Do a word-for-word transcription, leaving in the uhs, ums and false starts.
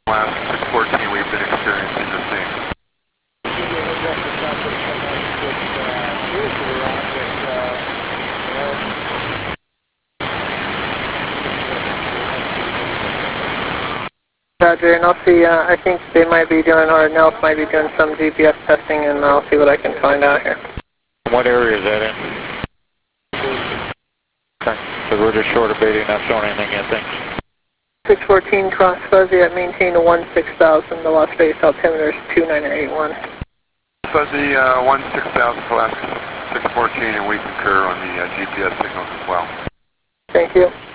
Alaska six fourteen, we've been experiencing the same. Roger, and I'll see, uh, I think they might be doing, or Nels might be doing some G P S testing, and I'll see what I can find out here. What area is that in? Okay, so we're just short of baiting, not showing anything yet, thanks. six fourteen, cross fuzzy at maintain to one six thousand, the Las Vegas altimeter is two nine eight one. Fuzzy uh, one six thousand for Alaska six fourteen, and we concur on the uh, G P S signals as well. Thank you.